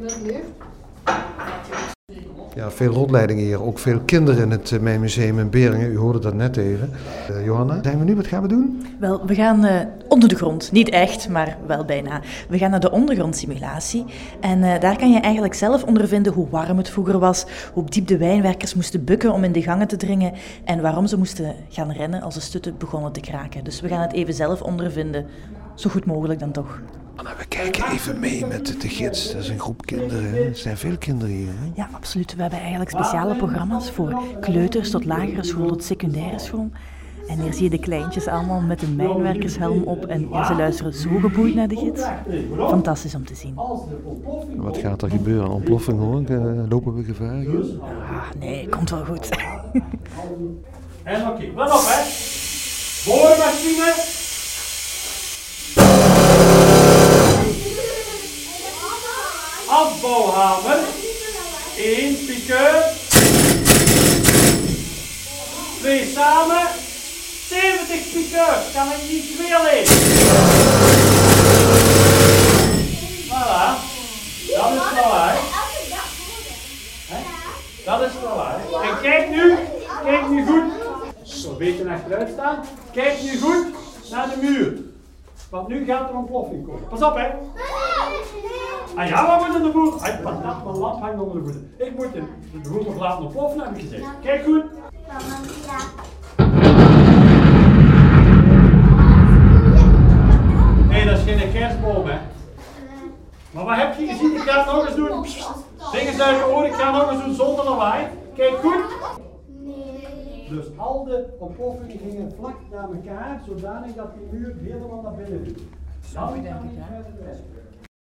Ja, veel rondleidingen hier, ook veel kinderen in het Mijnmuseum in Beringen. U hoorde dat net even. Johanna, zijn we nu? Wat gaan we doen? Wel, we gaan onder de grond. Niet echt, maar wel bijna. We gaan naar de ondergrondsimulatie. En daar kan je eigenlijk zelf ondervinden hoe warm het vroeger was, hoe diep de wijnwerkers moesten bukken om in de gangen te dringen en waarom ze moesten gaan rennen als de stutten begonnen te kraken. Dus we gaan het even zelf ondervinden. Zo goed mogelijk dan toch. Anna, we kijken even mee met de gids. Dat is een groep kinderen. Hè? Er zijn veel kinderen hier. Hè? Ja, absoluut. We hebben eigenlijk speciale programma's voor kleuters tot lagere school tot secundaire school. En hier zie je de kleintjes allemaal met een mijnwerkershelm op en ze luisteren zo geboeid naar de gids. Fantastisch om te zien. Wat gaat er gebeuren? Ontploffing hoor? Lopen we gevaar hier? Ah, nee, komt wel goed. En oké, let op hè. Boormachine. Afbouwhamer. 1 piqueur. 2 samen. 70 piqueurs. Kan ik niet 2 alleen. Voilà. Dat is snelheid. Dat is snelheid. En kijk nu goed. Zo een beetje achteruit staan. Kijk nu goed naar de muur. Want nu gaat er een ontploffing komen. Pas op hè. Ah ja, we moeten de boel. Wat dat, mijn lamp hangt onder de voeten. Ik moet de boel nog laten ontploffen, heb ik gezegd. Kijk goed. Nee, dat is geen kerstboom hè. Maar wat heb je gezien? Ik ga het nog eens doen. Dingen uit je oren, ik ga het nog eens doen zonder lawaai. Kijk goed. Dus al de ontploffingen gingen vlak naar elkaar, zodanig dat die muur helemaal naar binnen liep. Dan kan ik verder.